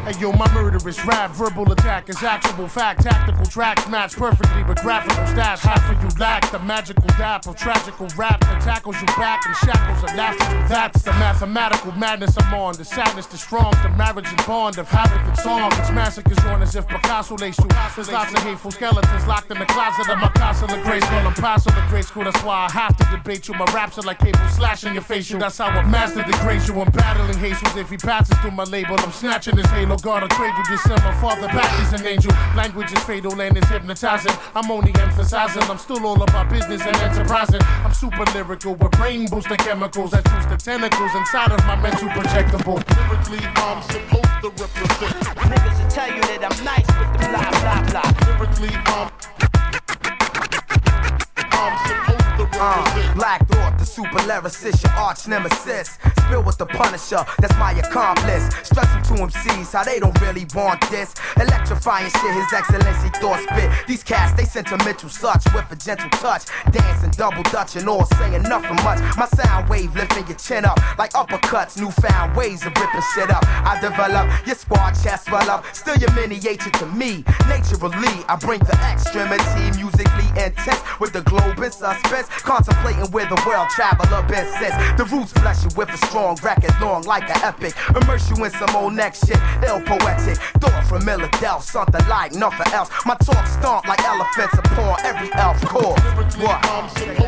Hey yo, my murderous rap, verbal attack is actual fact. Tactical tracks match perfectly with graphical stats. Half of you lack the magical dap of tragical rap that tackles you back in shackles of laughter. That's the mathematical madness I'm on. The sadness, the strong, the marriage and bond of havoc and song. It's massacres on as if Picasso laced you. There's lots of hateful skeletons locked in the closet of my castle of grade school. I'm past of the grade school, that's why I have to debate you. My raps are like cable slashing your facial. That's how a master degrades you. I'm battling Jesus. If he passes through my label, I'm snatching his halo. God, I cradle this son. My father back is an angel. Language is fatal and it's hypnotizing. I'm only emphasizing. I'm still all about business and enterprising. I'm super lyrical with brain boosting chemicals that choose the tentacles inside of my mental projectable. Lyrically, I'm supposed to represent. Niggas will tell you that I'm nice with the blah blah blah. Lyrically, I'm supposed to represent. Black Thought, the super lyricist, your arch nemesis. Spill with the Punisher, that's my accomplice. Stressing to MCs how they don't really want this. Electrifying shit, His Excellency thought spit. These cats, they sentimental such with a gentle touch. Dancing, double dutch and all saying nothing much. My sound wave lifting your chin up like uppercuts. Newfound ways of ripping shit up. I develop your spar chest swell up. Still your miniature to me. Naturally, I bring the extremity. Musically intense with the globe in suspense. Contemplating where the world traveler been since. The roots bless you with a strong record long like an epic. Immerse you in some old next shit, ill poetic. Thought from Philadelphia, something like nothing else. My talk stomp like elephants upon every elf core. What?